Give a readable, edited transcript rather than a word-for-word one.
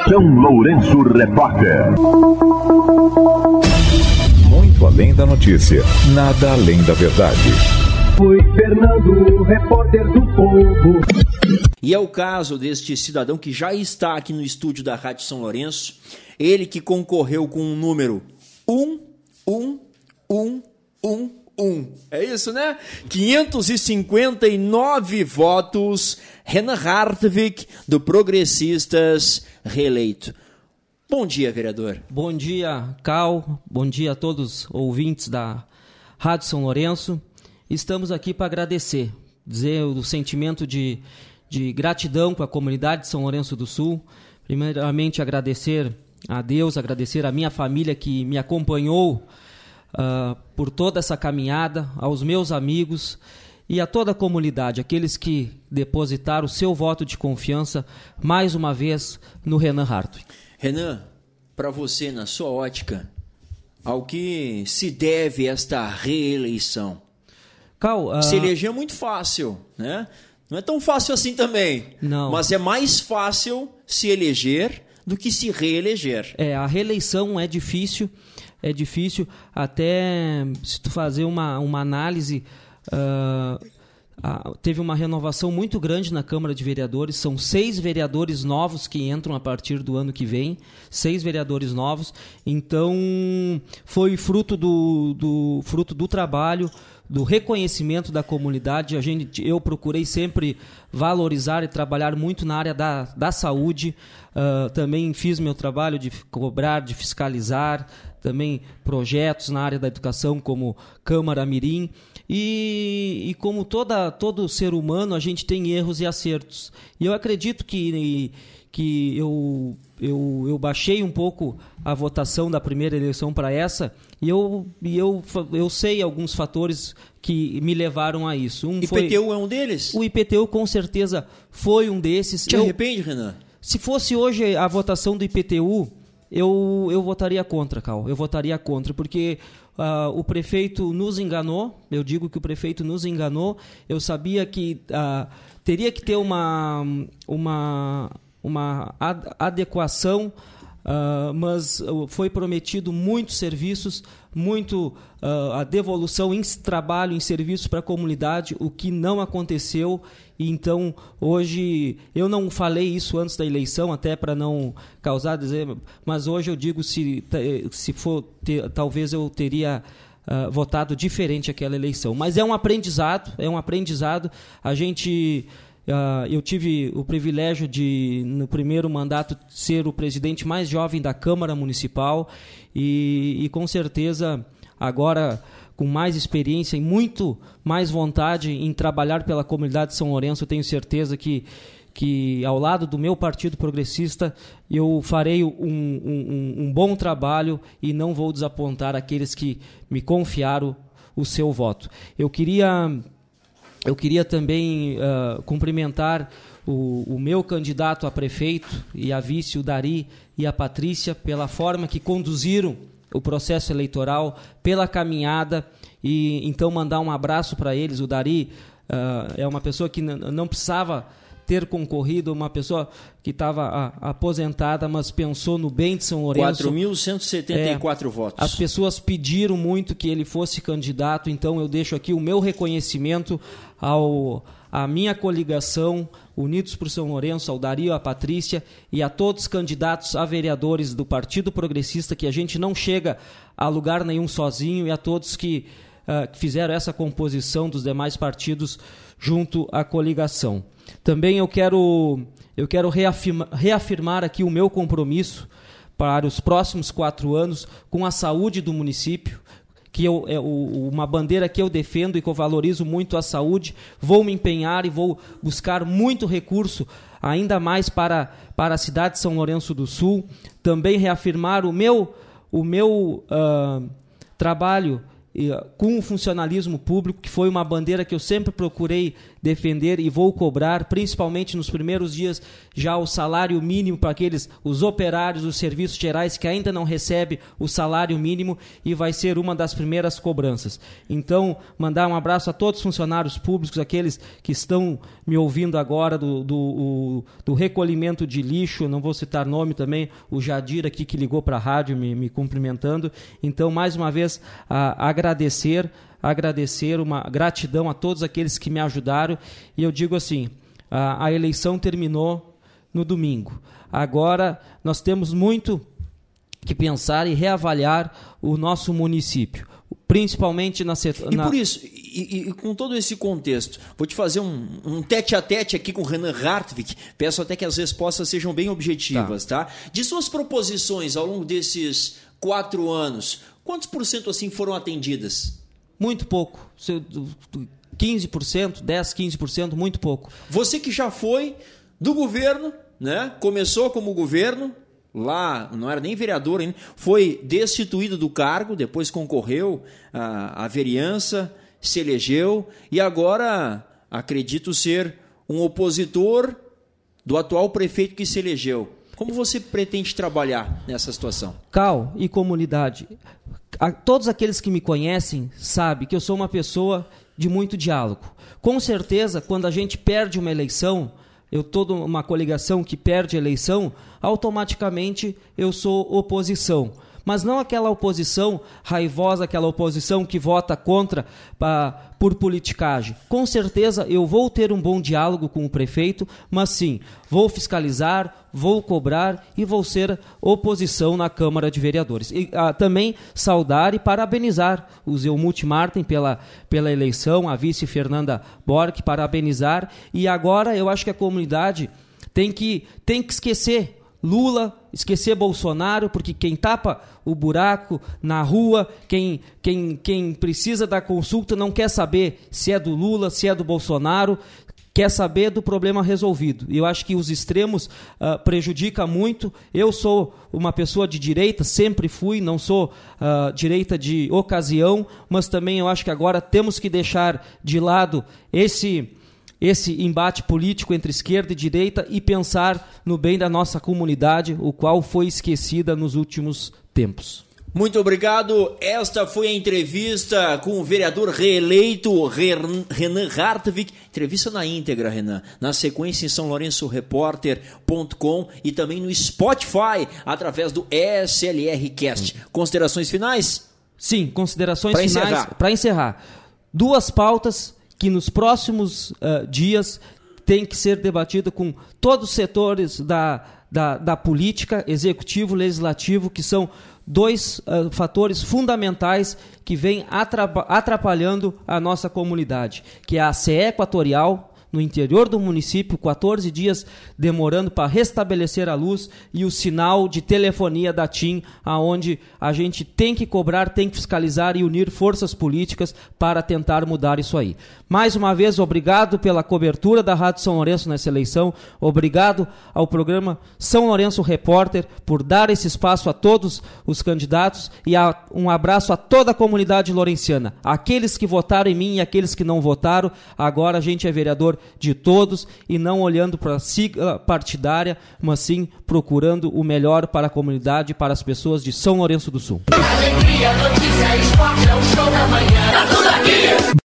São Lourenço Repórter. Muito além da notícia, nada além da verdade. Fui Fernando, repórter do Povo. E é o caso deste cidadão que já está aqui no estúdio da Rádio São Lourenço, ele que concorreu com o número 11111. É isso, né? 559 votos, Renan Hartwig, do Progressistas, reeleito. Bom dia, vereador. Bom dia, Cal. Bom dia a todos os ouvintes da Rádio São Lourenço. Estamos aqui para agradecer, dizer o sentimento de gratidão com a comunidade de São Lourenço do Sul. Primeiramente, agradecer a Deus, agradecer a minha família que me acompanhou por toda essa caminhada, aos meus amigos e a toda a comunidade, aqueles que depositaram o seu voto de confiança mais uma vez no Renan Hartwig. Renan, para você, na sua ótica, ao que se deve esta reeleição? Cal, se eleger é muito fácil, né? Não é tão fácil assim também. Não. Mas é mais fácil se eleger do que se reeleger. A reeleição é difícil até se tu fazer uma análise, teve uma renovação muito grande na Câmara de Vereadores, são 6 vereadores novos que entram a partir do ano que vem, 6 vereadores novos, então foi fruto do trabalho, do reconhecimento da comunidade. Eu procurei sempre valorizar e trabalhar muito na área da saúde, também fiz meu trabalho de cobrar, de fiscalizar, também projetos na área da educação como Câmara Mirim, e como todo ser humano a gente tem erros e acertos, e eu acredito que eu baixei um pouco a votação da primeira eleição para essa, e eu sei alguns fatores que me levaram a isso. IPTU é um deles? O IPTU com certeza foi um desses. Te arrepende, Renan? Se fosse hoje a votação do IPTU, eu votaria contra, Cal. Eu votaria contra, porque o prefeito nos enganou. Eu digo que o prefeito nos enganou. Eu sabia que teria que ter uma adequação, mas foi prometido muitos serviços, a devolução em trabalho, em serviços para a comunidade, o que não aconteceu. E então, hoje, eu não falei isso antes da eleição, até para não causar dizer, mas hoje eu digo, se for, talvez eu teria votado diferente aquela eleição. Mas é um aprendizado. Eu tive o privilégio de, no primeiro mandato, ser o presidente mais jovem da Câmara Municipal e com certeza, agora, com mais experiência e muito mais vontade em trabalhar pela comunidade de São Lourenço, eu tenho certeza que ao lado do meu Partido Progressista, eu farei um bom trabalho e não vou desapontar aqueles que me confiaram o seu voto. Eu queria também cumprimentar o meu candidato a prefeito e a vice, o Dari e a Patrícia, pela forma que conduziram o processo eleitoral, pela caminhada, e então mandar um abraço para eles. O Dari é uma pessoa que não precisava ter concorrido, uma pessoa que estava aposentada, mas pensou no bem de São Lourenço. 4.174 votos. As pessoas pediram muito que ele fosse candidato, então eu deixo aqui o meu reconhecimento à minha coligação, Unidos por São Lourenço, ao Dario, à Patrícia e a todos os candidatos a vereadores do Partido Progressista, que a gente não chega a lugar nenhum sozinho, e a todos que fizeram essa composição dos demais partidos junto à coligação. Também eu quero reafirmar aqui o meu compromisso para os próximos 4 anos com a saúde do município, que uma bandeira que eu defendo e que eu valorizo muito a saúde. Vou me empenhar e vou buscar muito recurso, ainda mais para a cidade de São Lourenço do Sul. Também reafirmar o meu trabalho com o funcionalismo público, que foi uma bandeira que eu sempre procurei defender e vou cobrar, principalmente nos primeiros dias, já o salário mínimo para os operários dos serviços gerais que ainda não recebem o salário mínimo, e vai ser uma das primeiras cobranças. Então, mandar um abraço a todos os funcionários públicos, aqueles que estão me ouvindo agora do recolhimento de lixo, não vou citar nome também, o Jadir aqui que ligou para a rádio me cumprimentando. Então, mais uma vez, agradecer uma gratidão a todos aqueles que me ajudaram, e eu digo assim, a eleição terminou no domingo. Agora nós temos muito que pensar e reavaliar o nosso município, principalmente por isso, e com todo esse contexto, vou te fazer um tete-a-tete aqui com o Renan Hartwig, peço até que as respostas sejam bem objetivas, tá? De suas proposições ao longo desses 4 anos, quantos por cento assim foram atendidas? Muito pouco. 15%, 10%, 15%, muito pouco. Você que já foi do governo, né? Começou como governo, lá não era nem vereador ainda, foi destituído do cargo, depois concorreu à vereança, se elegeu e agora acredito ser um opositor do atual prefeito que se elegeu. Como você pretende trabalhar nessa situação? Cal e comunidade, todos aqueles que me conhecem sabem que eu sou uma pessoa de muito diálogo. Com certeza, quando a gente perde uma eleição, toda uma coligação que perde a eleição, automaticamente eu sou oposição. Mas não aquela oposição raivosa, aquela oposição que vota contra por politicagem. Com certeza eu vou ter um bom diálogo com o prefeito, mas sim, vou fiscalizar, vou cobrar e vou ser oposição na Câmara de Vereadores. E também saudar e parabenizar o Zé Multimarten pela eleição, a vice Fernanda Borg, parabenizar. E agora eu acho que a comunidade tem que esquecer Lula, esquecer Bolsonaro, porque quem tapa o buraco na rua, quem precisa da consulta não quer saber se é do Lula, se é do Bolsonaro, quer saber do problema resolvido. E eu acho que os extremos prejudicam muito. Eu sou uma pessoa de direita, sempre fui, não sou direita de ocasião, mas também eu acho que agora temos que deixar de lado esse embate político entre esquerda e direita e pensar no bem da nossa comunidade, o qual foi esquecida nos últimos tempos. Muito obrigado. Esta foi a entrevista com o vereador reeleito Renan Hartwig. Entrevista na íntegra, Renan. Na sequência em SãoLourençoReporter.com e também no Spotify, através do SLR Cast. Considerações finais? Sim, considerações finais. Para encerrar. 2 pautas que nos próximos dias tem que ser debatida com todos os setores da política, executivo, legislativo, que são 2 fatores fundamentais que vêm atrapalhando a nossa comunidade, que é a CE Equatorial, no interior do município, 14 dias demorando para restabelecer a luz, e o sinal de telefonia da TIM, aonde a gente tem que cobrar, tem que fiscalizar e unir forças políticas para tentar mudar isso aí. Mais uma vez, obrigado pela cobertura da Rádio São Lourenço nessa eleição, obrigado ao programa São Lourenço Repórter por dar esse espaço a todos os candidatos, e um abraço a toda a comunidade lourenciana, aqueles que votaram em mim e aqueles que não votaram. Agora a gente é vereador de todos e não olhando para a sigla partidária, mas sim procurando o melhor para a comunidade e para as pessoas de São Lourenço do Sul. Alegria, notícia, esporte, é o show da manhã. Tá tudo aqui.